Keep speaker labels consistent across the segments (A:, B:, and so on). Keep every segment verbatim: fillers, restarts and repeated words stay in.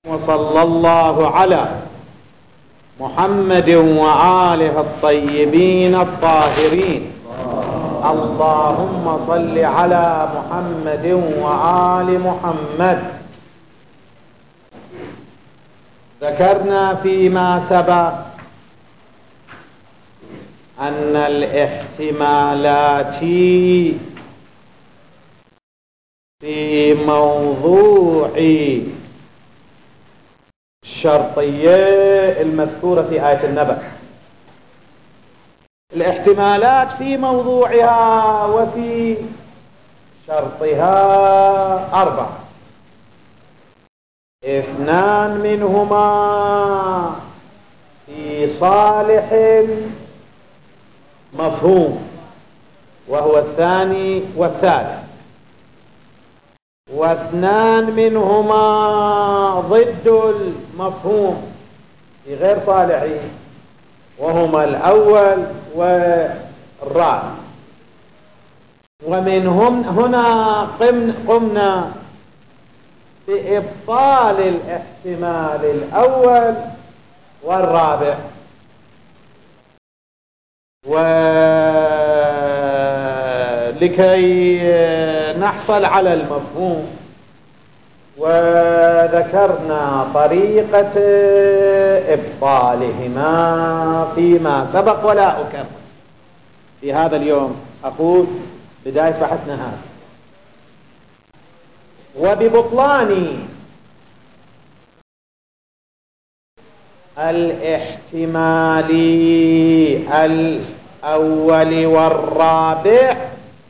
A: وصلى الله على محمد وآله الطيبين الطاهرين. اللهم صل على محمد وآل محمد. ذكرنا فيما سبق أن الاحتمالات في موضوع الشرطية المذكورة في آية النبأ، الاحتمالات في موضوعها وفي شرطها أربع، اثنان منهما في صالح المفهوم وهو الثاني والثالث، واثنان منهما ضد المفهوم في غير صالحه وهما الأول والرابع. ومنهم هنا قمنا بإبطال الاحتمال الأول والرابع، ولكي نحصل على المفهوم وذكرنا طريقة إبطالهما فيما سبق، ولا أكرر في هذا اليوم، أقول بداية بحثنا هذا. وببطلان الاحتمال الأول والرابع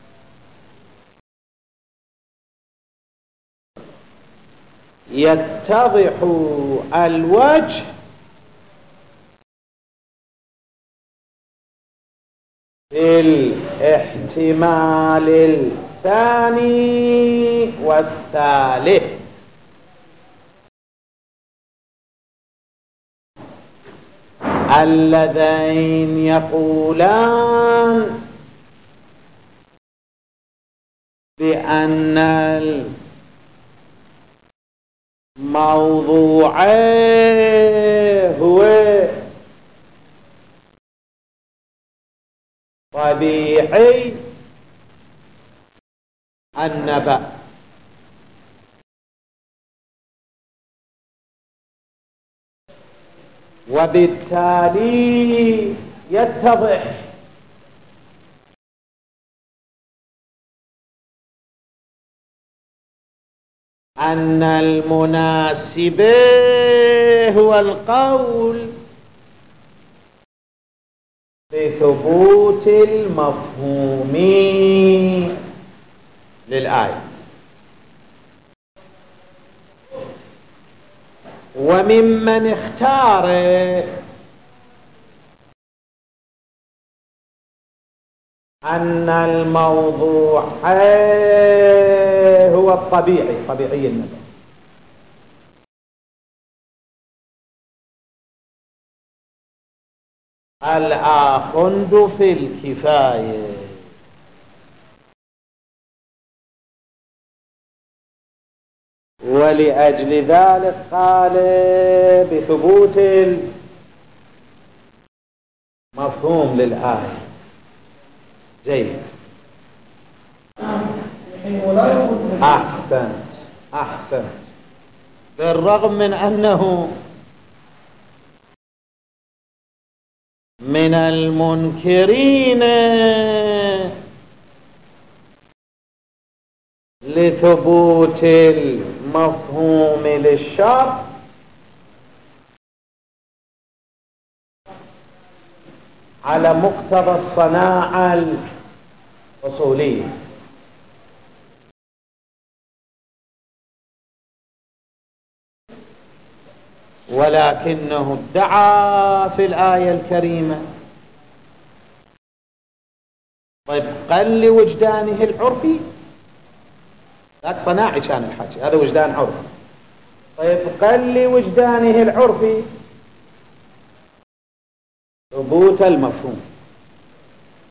A: يتضح الوجه في الاحتمال الثاني والثالث. اللذين يقولان بأن الموضوع هو طبيعي النبأ، وبالتالي يتضح أن المناسب هو القول بثبوت المفهوم للآية. وممن اختار أن الموضوع هو الطبيعي، طبيعي النبأ، الآخند في الكفاية، ولأجل ذلك قال بثبوت المفهوم للآية. جيد، أحسنت أحسنت. بالرغم من أنه من المنكرين لثبوت المفهوم للشرط، على مقتضى الصناعة الأصولية، ولكنه ادعى في الآية الكريمة طبقا لوجدانه العرفي، ذاك صناعي كان الحكي، هذا وجدان عرفي، طبقا لوجدانه العرفي ثبوت المفهوم.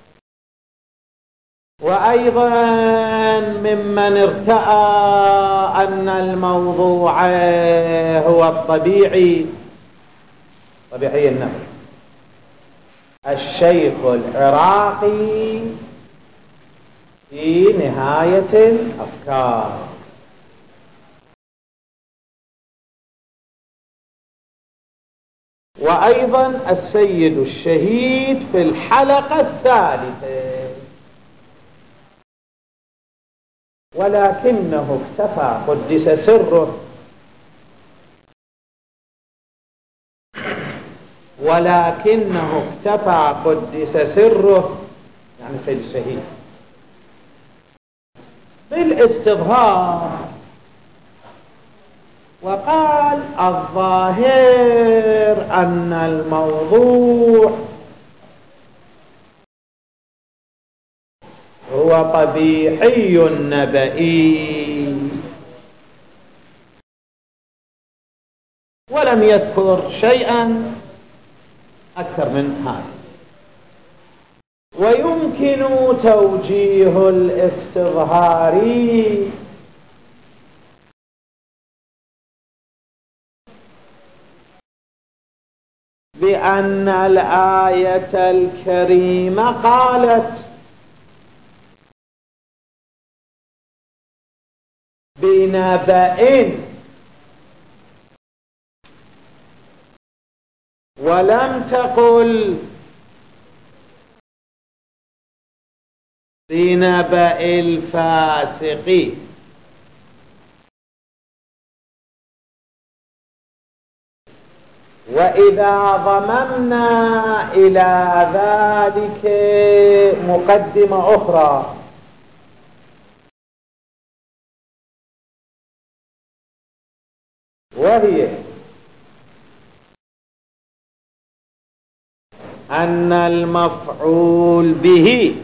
A: وأيضا ممن ارتأى أن الموضوع هو الطبيعي، طبيعي النفس، الشيخ العراقي في نهاية الأفكار. وأيضا السيد الشهيد في الحلقة الثالثة، ولكنه اكتفى قدس سره ولكنه اكتفى قدس سره يعني السيد الشهيد بالاستظهار، وقال الظاهر أن الموضوع هو طبيعي نبئي، ولم يذكر شيئا أكثر من هذا. ويمكن توجيه الاستظهاري بأن الآية الكريمة قالت بنبأ ولم تقل بنبأ الفاسق. وإذا ضممنا إلى ذلك مقدمة أخرى، وهي أن المفعول به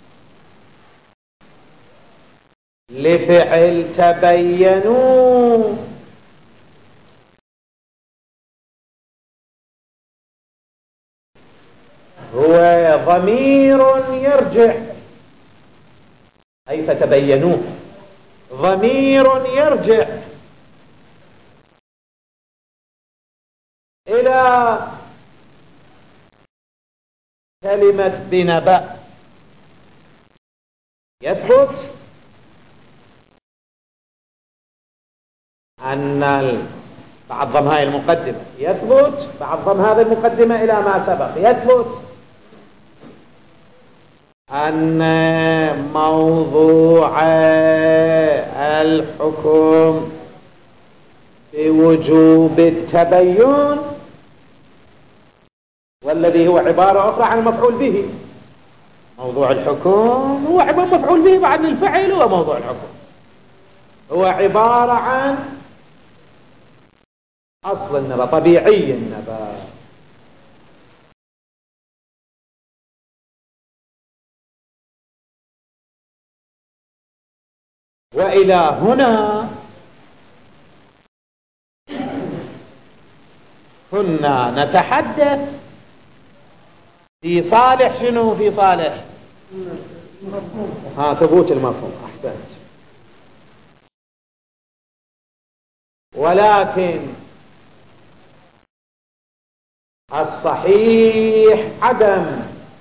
A: لفعل تبينوا هو ضمير يرجع، أي فتبينوه ضمير يرجع إلى كلمة بنبأ. يثبت أن بعد ضم هذه المقدمة يثبت بعد ضم هذه المقدمة إلى ما سبق يثبت أن موضوع الحكم بوجوب التبين، والذي هو عبارة أخرى عن المفعول به. موضوع الحكم هو عبارة مفعول به بعد الفعل، هو موضوع الحكم هو عبارة عن أصل النبأ، طبيعي النبأ. وإلى هنا كنا نتحدث في صالح شنو؟ في صالح ها ثبوت المفهوم. أحسنت. ولكن الصحيح عدم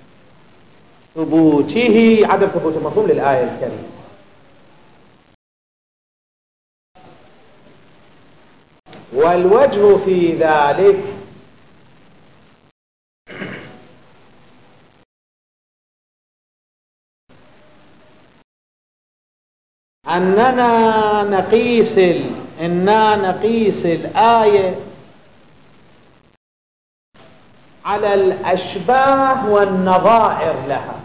A: ثبوته، عدم ثبوت المفهوم للآية الكريمة. والوجه في ذلك أننا نقيس إننا نقيس الآية على الأشباه والنظائر لها.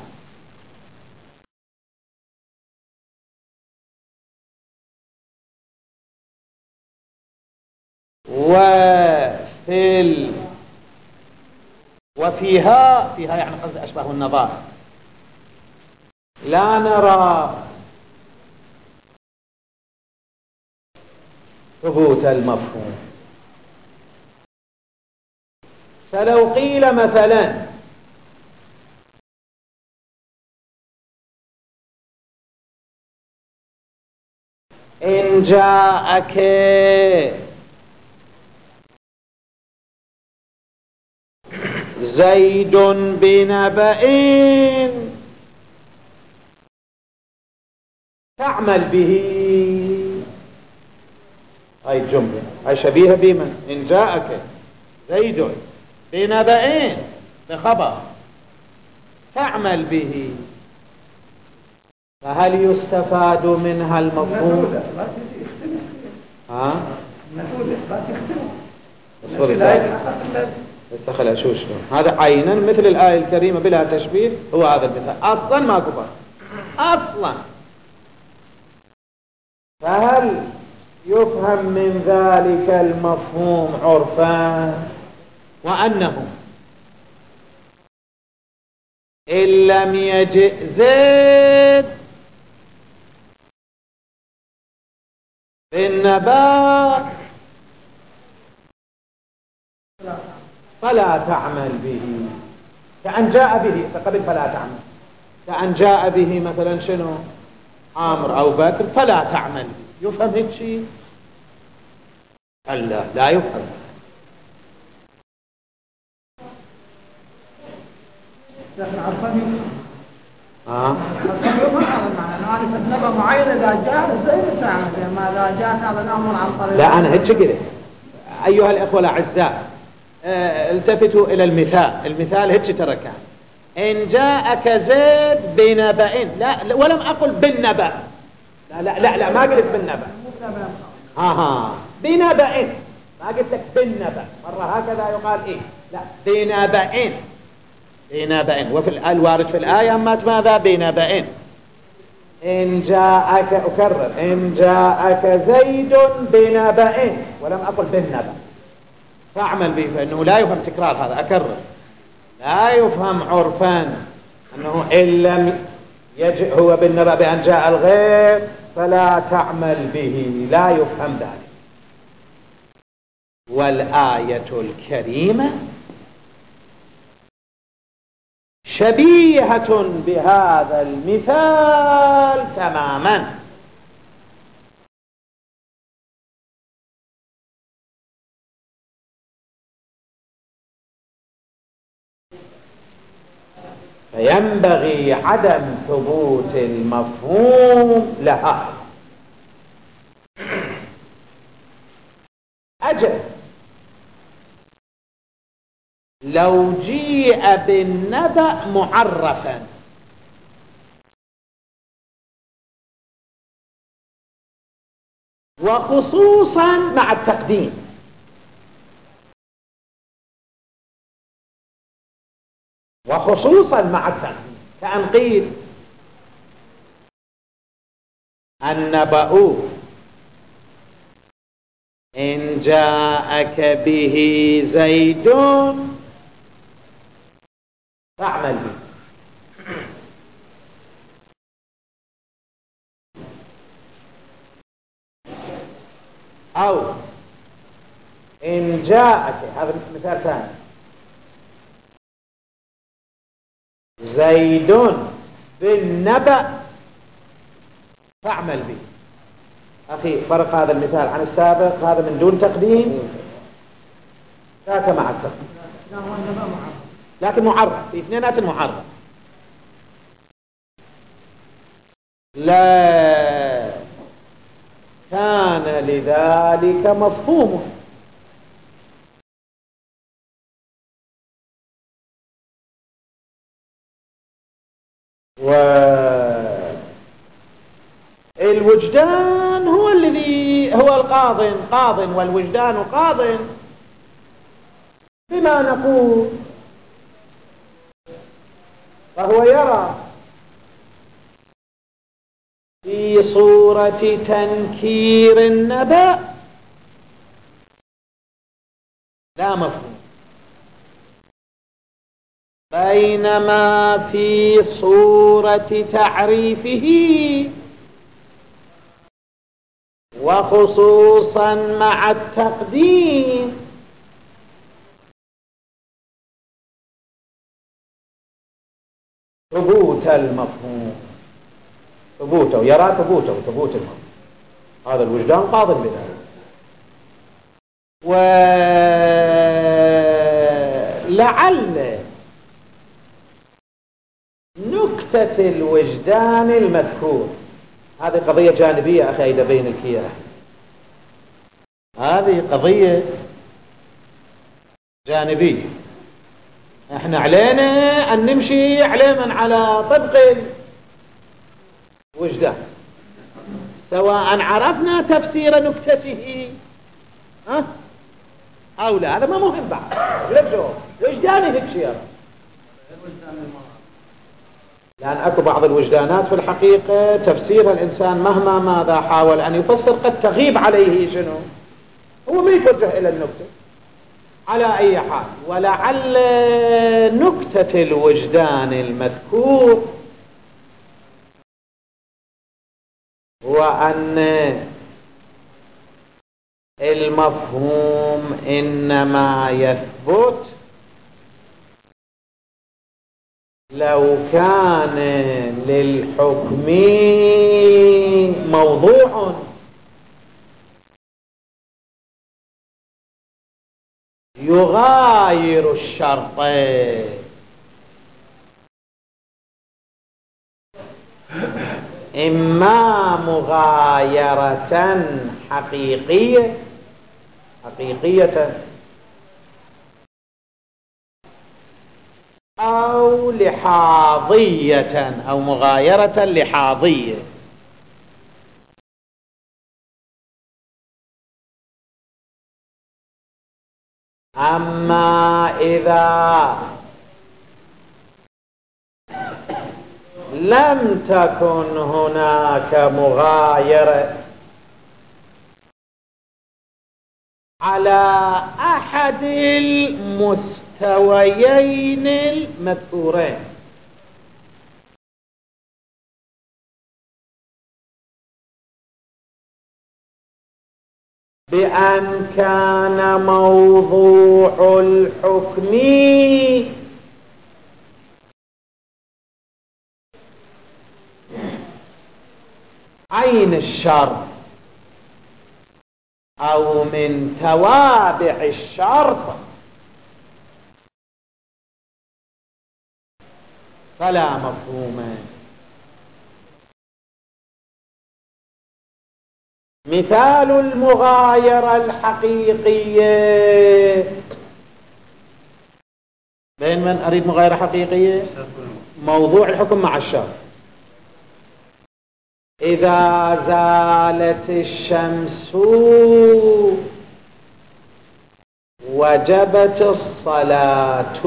A: وفي ال... وفيها فيها يعني قصد الأشباه والنظائر لا نرى ثبوت المفهوم. فلو قيل مثلا إن إن جاءك زيد بنبأ تعمل به. هاي الجملة هاي شبيهة بمن؟ إن جاءك زيد بنبأ بخبر تعمل به، فهل يستفاد منها المفهوم؟ ها؟ بس خلها شو شو هذا عينا مثل الآية الكريمة بلا تشبيه، هو هذا المثال أصلا ما كبر أصلا. فهل يفهم من ذلك المفهوم عرفا وأنه إن لم يجئ زيد بالنبات فلا تعمل به، كأن جاء به فقبل فلا تعمل، كأن جاء به مثلا شنو عامر أو بكر فلا تعمل به. يفهم هيك شيء؟ لا لا يفهم. ها لا أنا هيك كده. أيها الأخوة الأعزاء اه التفتوا إلى المثال. المثال هيك تركه إن جاءك زيد بنبأ، لا ولم أقل بالنبأ، لا لا لا, لا ما قلت بالنبأ، ها ها بنبأ، ما قلت لك بالنبأ مرة هكذا يقال إيه، لا بنبأ بنبأ. وفي الوارد في الآية أمات ماذا؟ بنبأ. إن جاءك أكرر إن جاءك زيد بنبأ ولم أقل بالنبأ فاعمل به، فإنه لا يفهم تكرار هذا. أكرر لا يفهم عرفان أنه إن لم يجئ هو بالنبأ بأن جاء الغير فلا تعمل به، لا يفهم ذلك. والآية الكريمة شبيهة بهذا المثال تماما. فينبغي عدم ثبوت المفهوم لها. أجل لو جيء بالنبأ معرفا وخصوصا مع التقديم، وخصوصا مع التقديم، كأن قيل النبأ إن جاءك به زيد فاعمل به. أو إن جاءك، هذا مثال ثاني، زيد بالنبأ فاعمل به. أخي فرق هذا المثال عن السابق، هذا من دون تقديم ذاك مع التقديم، لكن معرف في اثنينات معرف. لا كان لذلك مفهوم. والوجدان هو الذي هو القاض قاض والوجدان قاض بما نقول، فهو يرى في صورة تنكير النبأ لا مفهوم، بينما في صورة تعريفه وخصوصا مع التقديم ثبوت المفهوم، ثبوته يرى ثبوته ثبوت المفهوم. هذا الوجدان قاض بذلك. ولعل نكتة الوجدان المذكور، هذه قضية جانبية أخي إذا بين الكيرة، هذه قضية جانبية، احنا علينا أن نمشي علينا على طبق الوجدان، سواء عرفنا تفسير نكتته ها أو لا، هذا ما مهم بعد. وجداني هيك شيء، لأن أكو بعض الوجدانات في الحقيقة تفسير الإنسان مهما ماذا حاول أن يفسر قد تغيب عليه شنو، هو ما يتوجه إلى النكتة على أي حال. ولعل نكتة الوجدان المذكور هو أن المفهوم إنما يثبت لو كان للحكم موضوع يغاير الشرط، إما مغايرة حقيقية حقيقية أو لحاظية أو مغايرة لحاظية. أما إذا لم تكن هناك مغايرة على أحد المستويين المذكورين، بأن كان موضوع الحكم عين الشرط أو من توابع الشرط، فلا مفهوم. مثال المغايرة الحقيقية بين من أريد مغايرة حقيقية؟ موضوع الحكم مع الشرط. إذا زالت الشمس وجبت الصلاة،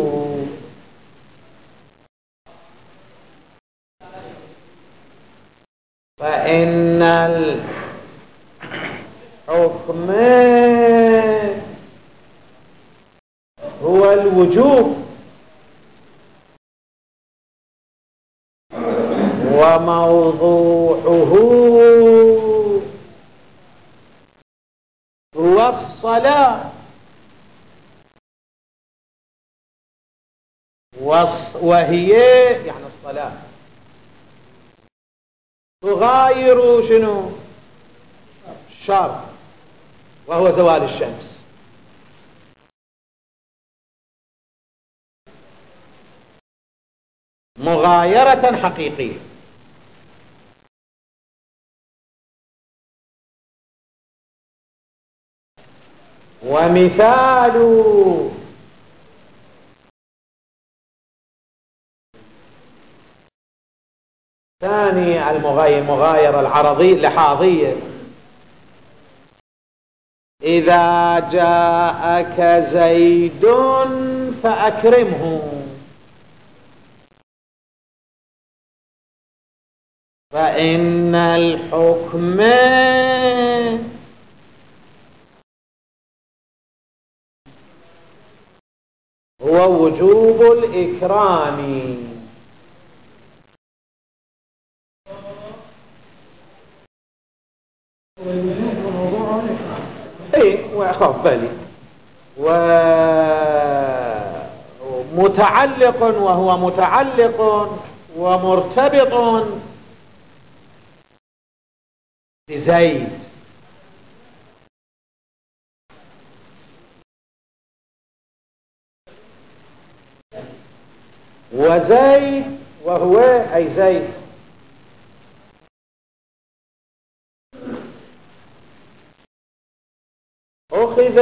A: فإن الحكم هو الوجوب، وموضوعه هو الصلاة، وهي يعني الصلاة تغاير شنو؟ الشرط وهو زوال الشمس. مغايرة حقيقية. ومثال ثاني المغايرة العرضية اللحاظية، إذا جاءك زيد فأكرمه، فإن الحكم هو وجوب الإكرام. اي واخاف بالي ومتعلق، وهو متعلق ومرتبط زيد. وزيد وهو أي زيد أخذ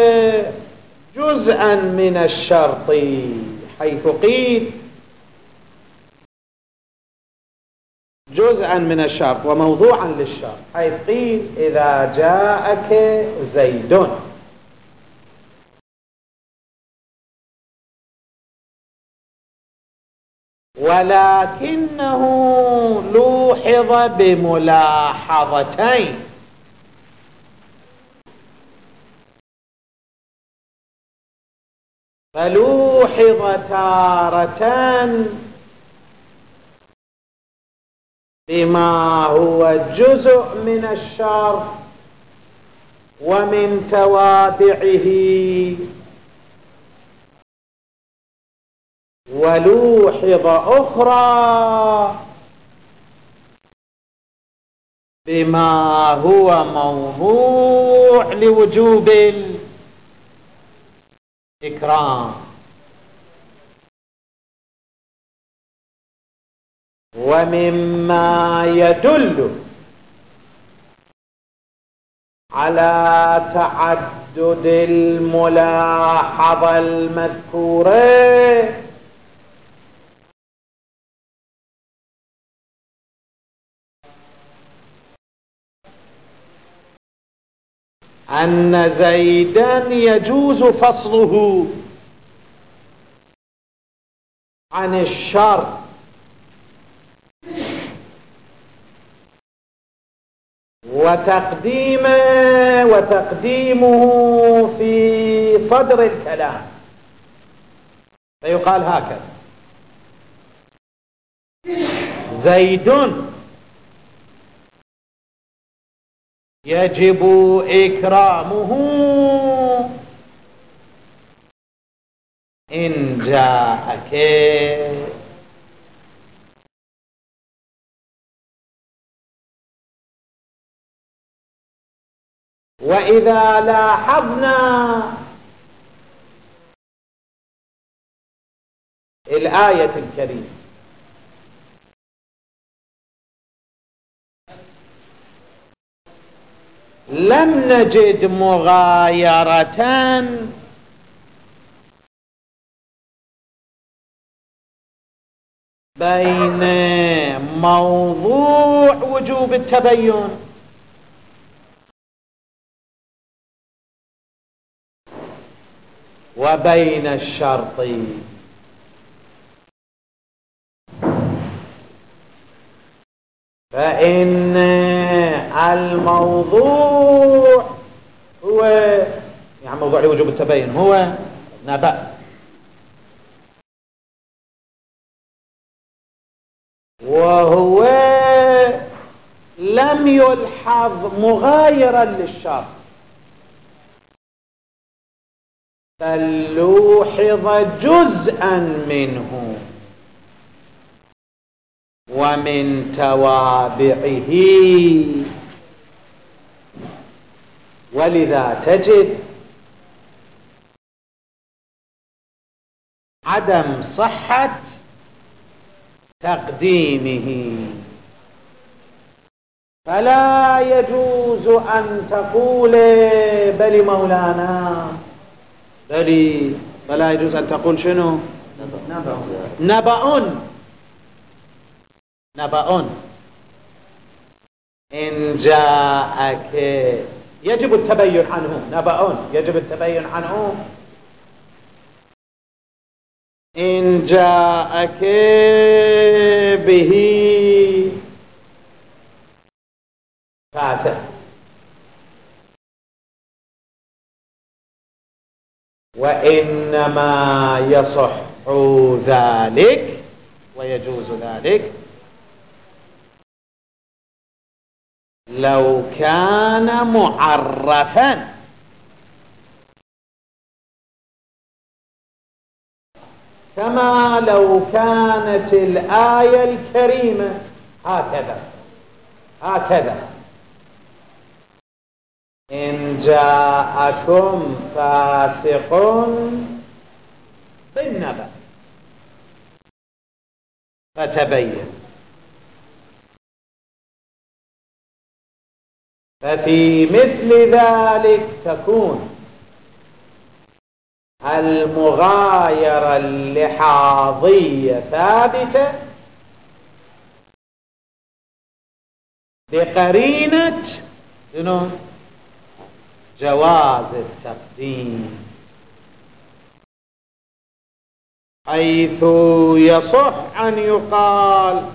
A: جزءا من الشرط، حيث قيل جزءا من الشرط وموضوعا للشرط، حيث قيل إذا جاءك زيد. ولكنه لوحظ بملاحظتين. فلوحظ تارة بما هو جزء من الشرط ومن توابعه، ولوحظ أخرى بما هو موضوع لوجوب الإكرام. ومما يدل على تعدد الملاحظة المذكورة أن زيدا يجوز فصله عن الشرط وتقديمه وتقديمه في صدر الكلام، فيقال هكذا: زيد يجب إكرامه إن جاءك. وإذا لاحظنا الآية الكريمة لم نجد مغايرة بين موضوع وجوب التبين وبين الشرط. فإن الموضوع هو يعني موضوع لوجوب التبين هو نبأ، وهو لم يلحظ مغايرا للشرط، بل لوحظ جزءا منه ومن توابعه. ولذا تجد عدم صحة تقديمه، فلا يجوز أن تقول بل مولانا بل فلا يجوز أن تقول شنو؟ نبأ نبأ إن جاءك يجب التبين عنه. نبأ يجب التبين عنه إن جاءك به فاسق، وإنما يصح ذلك ويجوز ذلك لو كان معرفا، كما لو كانت الآية الكريمة هكذا هكذا إن جاءكم فاسق بالنبأ فتبين. ففي مثل ذلك تكون المغايرة اللحاظية ثابتة بقرينة جواز التقديم، حيث يصح أن يقال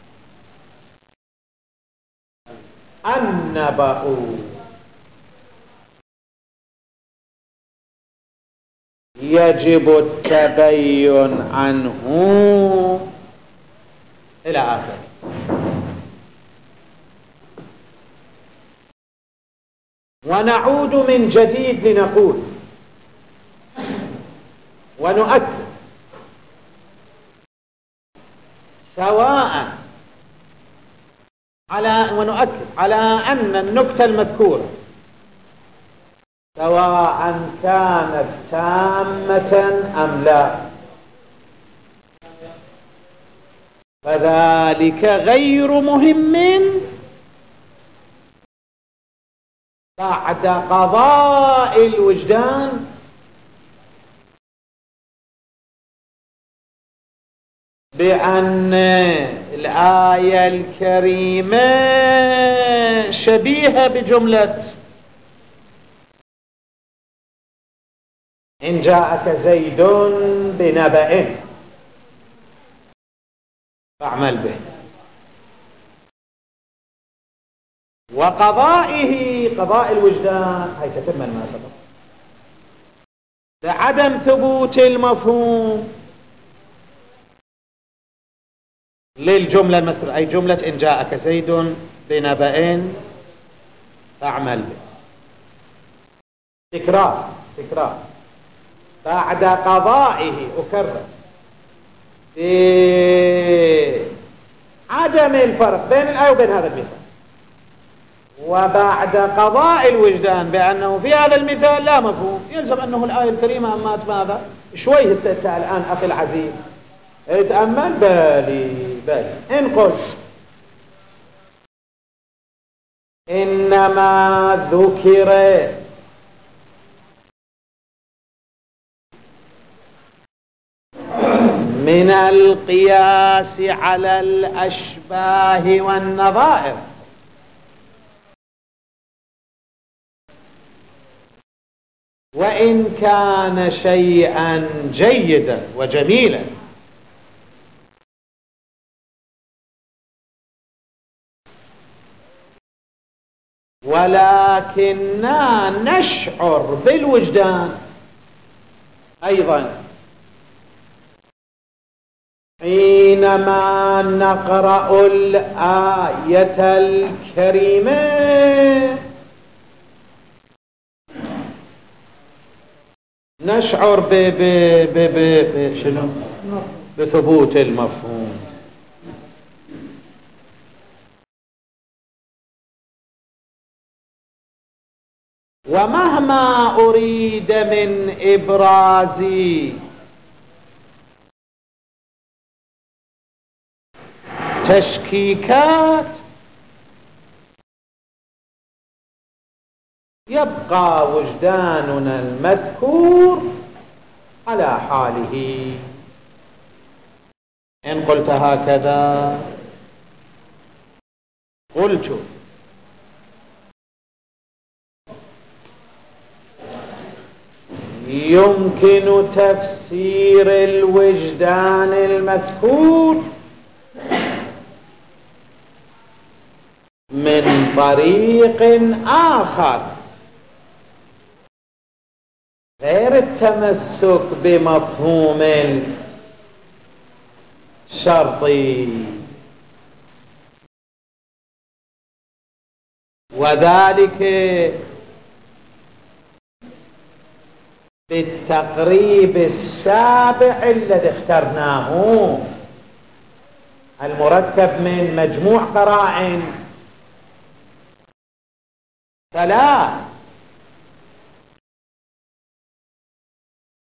A: النبأ يجب التبين عنه إلى آخره. ونعود من جديد لنقول ونؤكد سواء على ونؤكد على أن النكتة المذكورة سواء كانت تامة أم لا فذلك غير مهم بعد قضاء الوجدان بأن الآية الكريمة شبيهة بجملة إن جاءك زيد بنبأ فاعمل به، وقضائه قضاء الوجدان هي تتم المناسبة لعدم ثبوت المفهوم للجملة مثل أي جملة إن جاءك زيد بنبأ فاعمل به. تكرار تكرار بعد قضائه، أكرر عدم الفرق بين الآية وبين هذا المثال، وبعد قضاء الوجدان بأنه في هذا المثال لا مفهوم، يلزم أنه الآية الكريمة أمات ماذا شوي هسه الآن أخي العزيز اتأمل بالي بالي إن قلت إنما ذكر من القياس على الأشباه والنظائر وإن كان شيئا جيدا وجميلا ولكننا نشعر بالوجدان أيضا حينما نقرأ الآية الكريمة نشعر ب ب ب ب شنو بثبوت المفهوم. ومهما أريد من إبراز تشكيكات يبقى وجداننا المذكور على حاله. إن قلت هكذا قلت يمكن تفسير الوجدان المذكور من طريق آخر غير التمسك بمفهوم الشرطي، وذلك بالتقريب السابع الذي اخترناه المركب من مجموع قرائن ثلاث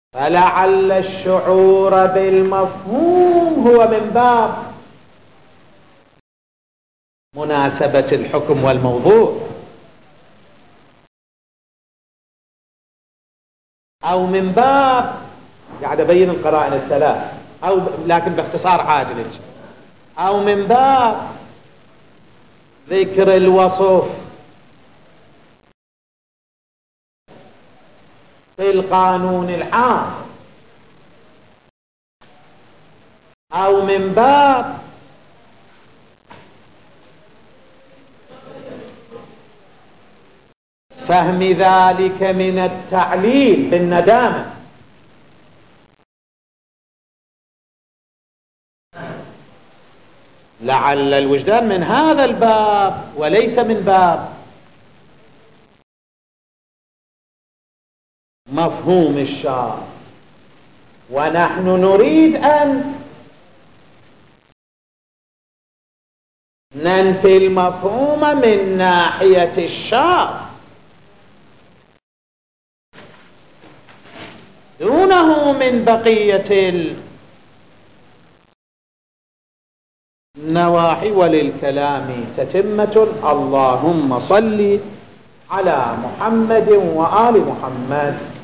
A: فلعل الشعور بالمفهوم هو من باب مناسبة الحكم والموضوع، أو من باب قاعد أبين القرائن الثلاث، أو لكن باختصار عاجل، أو من باب ذكر الوصف في القانون العام، أو من باب فهم ذلك من التعليل بالندامة. لعل الوجدان من هذا الباب وليس من باب مفهوم الشرع، ونحن نريد أن ننفي المفهوم من ناحية الشرع دونه من بقية النواحي. وللكلام تتمة. اللهم صل على محمد وآل محمد.